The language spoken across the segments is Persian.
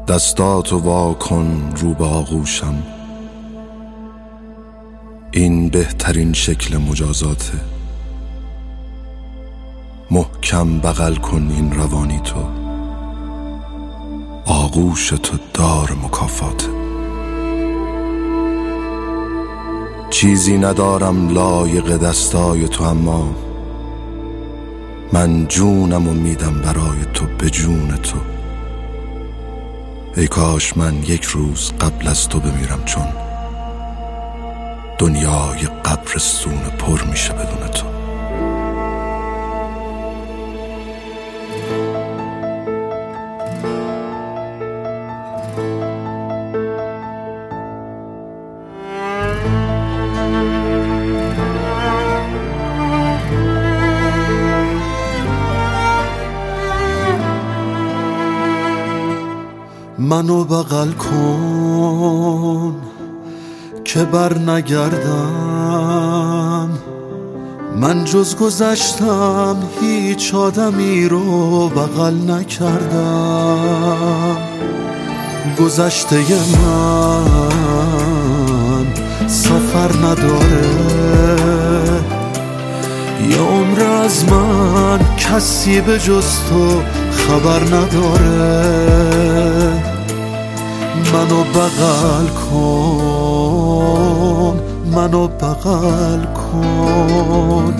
دستاتو وا کن رو به آغوشم، این بهترین شکل مجازاته. محکم بغل کن این روانی تو، آغوش تو دار مکافاته. چیزی ندارم لایق دستای تو، اما من جونمو میدم برای تو، به جون تو. ای کاش من یک روز قبل از تو بمیرم، چون دنیای قبرستون پر میشه بدون تو. منو بغل کن که بر نگردم، من جز گذشتم هیچ آدمی رو بغل نکردم. گذشته من سفر نداره، یه عمر از من کسی به جز تو خبر نداره. منو بغل کن، منو بغل کن،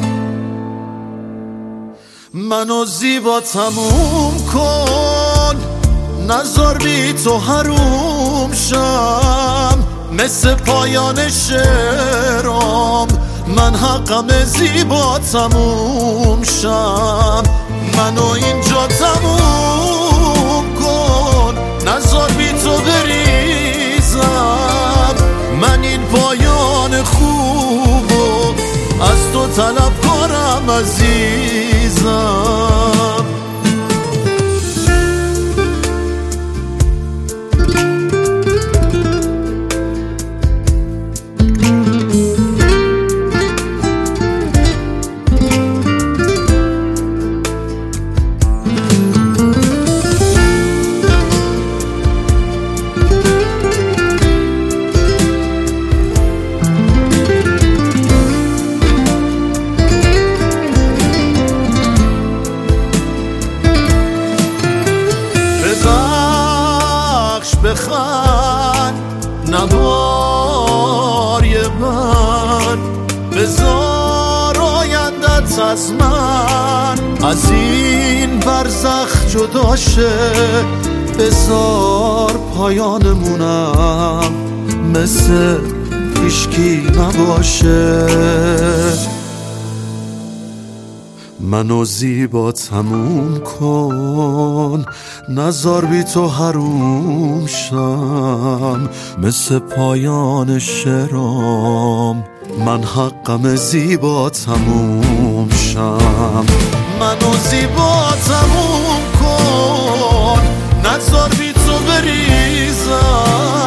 منو زیبا تموم کن، نذار بی تو حروم شم. مثل پایان شعرام من حقم زیبا تموم شم. منو اینجا تموم کن، نذار بی تو بریزم. من این پایان خوبو از تو طلب کنم عزیزم. بخند نوار یه من، بذار آیندت از من از این برزخ جدا شه. بذار پایانمونم مثل هیچکی نباشه. منو زیبا تموم کن، نذار بی تو حروم شم. مثل پایان شعرام من حقم زیبا تموم شم. منو زیبا تموم کن، نذار بی تو بریزم.